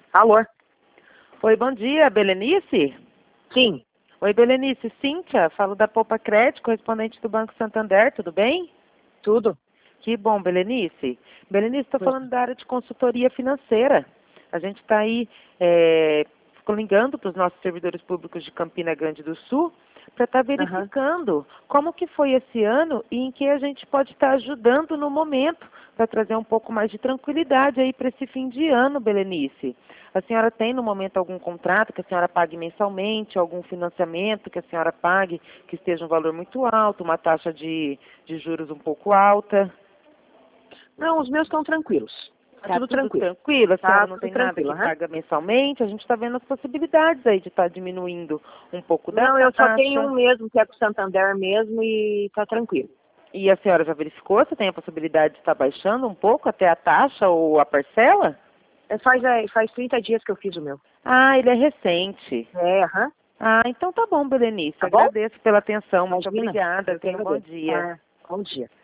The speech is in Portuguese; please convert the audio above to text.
Alô? Oi, bom dia, Belenice? Sim, Oi, Belenice, Cíntia, falo da Poupa Crédito, correspondente do Banco Santander, tudo bem? tudo. Que bom, Belenice. Belenice, estou Pois. falando da área de consultoria financeira. A gente está aí ligando para os nossos servidores públicos de Campina Grande do Sul para estar verificando como que foi esse ano e em que a gente pode estar ajudando no momento para trazer um pouco mais de tranquilidade aí para esse fim de ano, Belenice. A senhora tem no momento algum contrato que a senhora pague mensalmente, algum financiamento que a senhora pague que esteja um valor muito alto, uma taxa de juros um pouco alta? Não, os meus estão tranquilos. Tá tudo tranquilo. Tranquilo, a senhora Tá não tudo tem nada tranquilo, que aham. paga mensalmente, a gente está vendo as possibilidades aí de estar diminuindo um pouco da Não, eu só tenho taxa. um mesmo, que é com o Santander mesmo, e tá tranquilo. E a senhora já verificou se tem a possibilidade de estar baixando um pouco até a taxa ou a parcela? Faz 30 dias que eu fiz o meu. Ah, ele é recente. Aham. Ah, então tá bom, Berenice. Tá bom? Agradeço pela atenção. Muito Imagina. obrigada. Eu que Tenha um bom agradeço. dia. Tá. Bom dia.